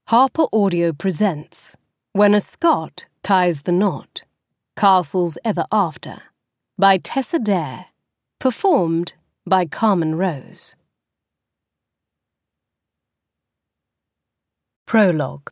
Harper Audio presents When a Scot Ties the Knot, Castles Ever After, by Tessa Dare, performed by Carmen Rose. Prologue.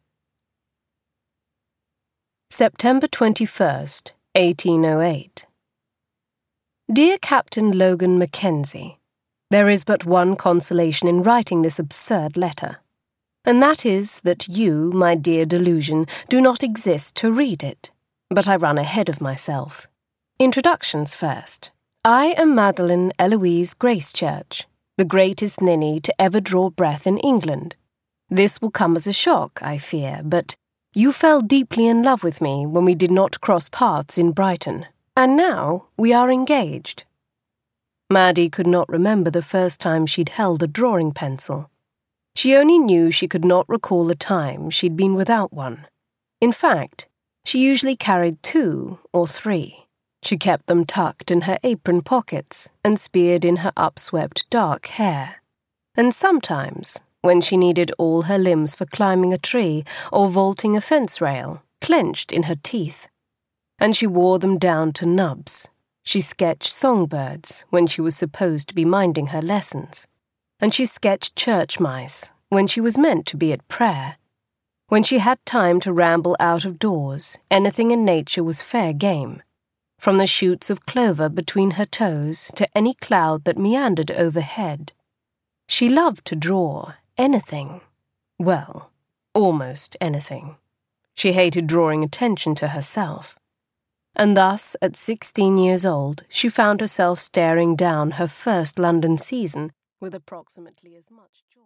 September 21st, 1808. Dear Captain Logan Mackenzie, there is but one consolation in writing this absurd letter, and that is that you, my dear delusion, do not exist to read it. But I run ahead of myself. Introductions first. I am Madeline Eloise Gracechurch, the greatest ninny to ever draw breath in England. This will come as a shock, I fear, but you fell deeply in love with me when we did not cross paths in Brighton, and now we are engaged. Maddie could not remember the first time she'd held a drawing pencil. She only knew she could not recall a time she'd been without one. In fact, she usually carried 2 or 3. She kept them tucked in her apron pockets and speared in her upswept dark hair. And sometimes, when she needed all her limbs for climbing a tree or vaulting a fence rail, clenched in her teeth. And she wore them down to nubs. She sketched songbirds when she was supposed to be minding her lessons. And she sketched church mice when she was meant to be at prayer. When she had time to ramble out of doors, anything in nature was fair game, from the shoots of clover between her toes to any cloud that meandered overhead. She loved to draw anything. Well, almost anything. She hated drawing attention to herself. And thus, at 16 years old, she found herself staring down her first London season with approximately as much joy.